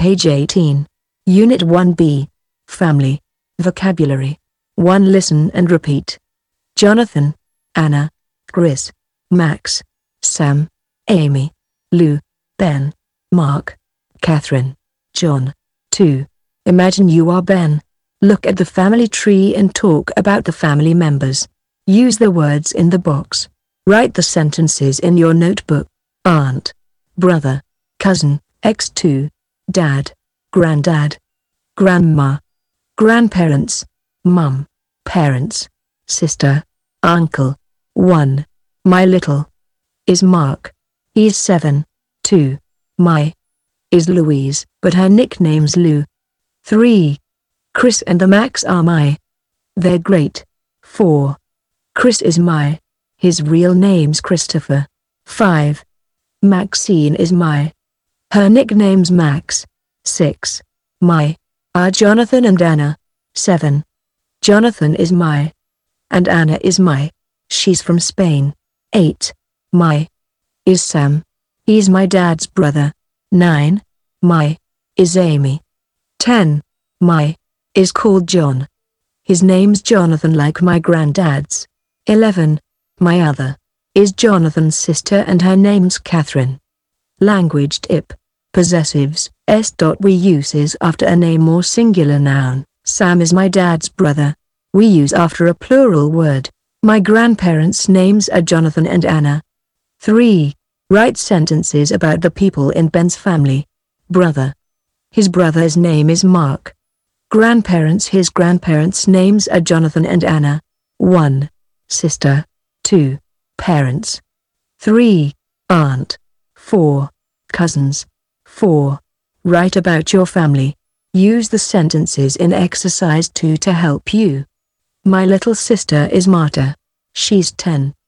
Page 18. Unit 1B. Family. Vocabulary. 1. Listen and repeat. Jonathan, Anna, Chris, Max, Sam, Amy, Lou, Ben, Mark, Catherine, John. 2. Imagine you are Ben. Look at the family tree and talk about the family members. Use the words in the box. Write the sentences in your notebook. Aunt, brother, cousin, X2, dad, granddad, grandma, grandparents, mum, parents, sister, uncle. 1. My little is Mark. He's 7. 2. My is Louise, but her nickname's Lou. 3. Chris and the Max are my. They're great. 4. Chris is my. His real name's Christopher. 5. Maxine is my. Her nickname's Max. 6. My are Jonathan and Anna. 7. Jonathan is my. And Anna is my. She's from Spain. 8. My is Sam. He's my dad's brother. 9. My is Amy. 10. My is called John. His name's Jonathan like my granddad's. 11. My other is Jonathan's sister and her name's Catherine. Language tip. Possessives. We uses after a name or singular noun. Sam is my dad's brother. We use after a plural word. My grandparents' names are Jonathan and Anna. 3. Write sentences about the people in Ben's family. Brother. His brother's name is Mark. Grandparents. His grandparents' names are Jonathan and Anna. 1. Sister. 2. Parents. 3. Aunt. 4. Cousins. 4. Write about your family. Use the sentences in exercise 2 to help you. My little sister is Marta. She's 10.